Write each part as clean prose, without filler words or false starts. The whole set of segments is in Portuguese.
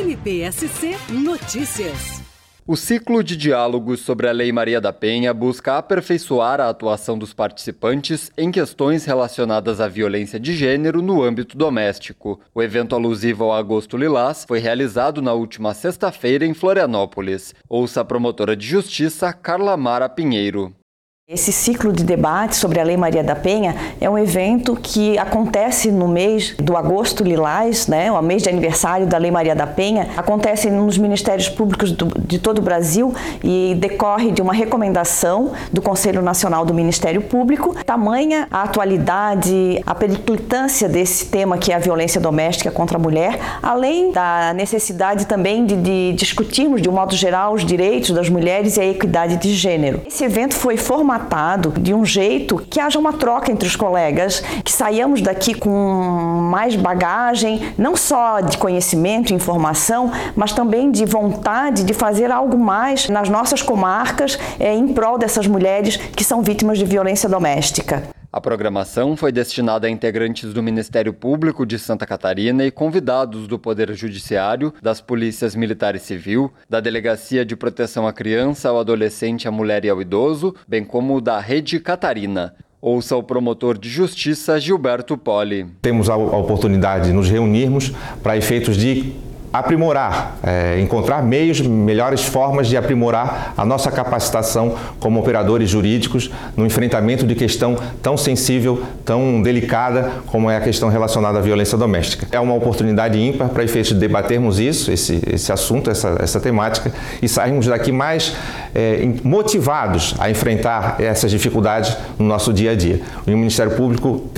MPSC Notícias. O ciclo de diálogos sobre a Lei Maria da Penha busca aperfeiçoar a atuação dos participantes em questões relacionadas à violência de gênero no âmbito doméstico. O evento alusivo ao Agosto Lilás foi realizado na última sexta-feira em Florianópolis. Ouça a promotora de justiça Carla Mara Pinheiro. Esse ciclo de debate sobre a Lei Maria da Penha é um evento que acontece no mês do Agosto Lilás, o mês de aniversário da Lei Maria da Penha. Acontece nos Ministérios Públicos de todo o Brasil e decorre de uma recomendação do Conselho Nacional do Ministério Público. Tamanha a atualidade, a periclitância desse tema que é a violência doméstica contra a mulher, além da necessidade também de discutirmos de um modo geral os direitos das mulheres e a equidade de gênero. Esse evento foi formatado de um jeito que haja uma troca entre os colegas, que saiamos daqui com mais bagagem, não só de conhecimento e informação, mas também de vontade de fazer algo mais nas nossas comarcas em prol dessas mulheres que são vítimas de violência doméstica. A programação foi destinada a integrantes do Ministério Público de Santa Catarina e convidados do Poder Judiciário, das Polícias Militar e Civil, da Delegacia de Proteção à Criança, ao Adolescente, à Mulher e ao Idoso, bem como da Rede Catarina. Ouça o promotor de justiça Gilberto Poli. Temos a oportunidade de nos reunirmos para efeitos de aprimorar, encontrar melhores formas de aprimorar a nossa capacitação como operadores jurídicos no enfrentamento de questão tão sensível, tão delicada como é a questão relacionada à violência doméstica. É uma oportunidade ímpar para efeitos de debatermos esse assunto, essa temática e sairmos daqui mais motivados a enfrentar essas dificuldades no nosso dia a dia. O Ministério Público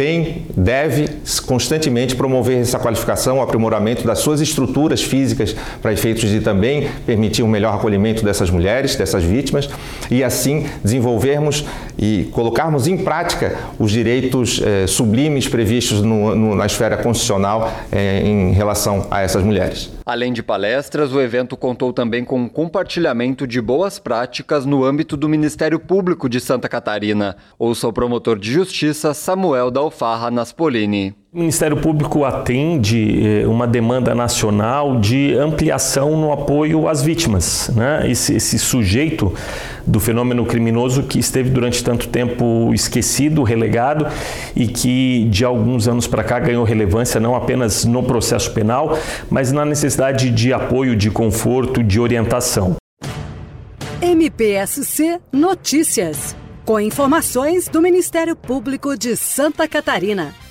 deve constantemente promover essa qualificação, o aprimoramento das suas estruturas físicas para efeitos de também permitir um melhor acolhimento dessas mulheres, dessas vítimas e assim desenvolvermos e colocarmos em prática os direitos sublimes previstos na esfera constitucional em relação a essas mulheres. Além de palestras, o evento contou também com um compartilhamento de boas práticas no âmbito do Ministério Público de Santa Catarina. Ouça o promotor de justiça Samuel da Alfarra Naspolini. O Ministério Público atende uma demanda nacional de ampliação no apoio às vítimas, Esse sujeito do fenômeno criminoso que esteve durante tanto tempo esquecido, relegado e que de alguns anos para cá ganhou relevância não apenas no processo penal, mas na necessidade de apoio, de conforto, de orientação. MPSC Notícias, com informações do Ministério Público de Santa Catarina.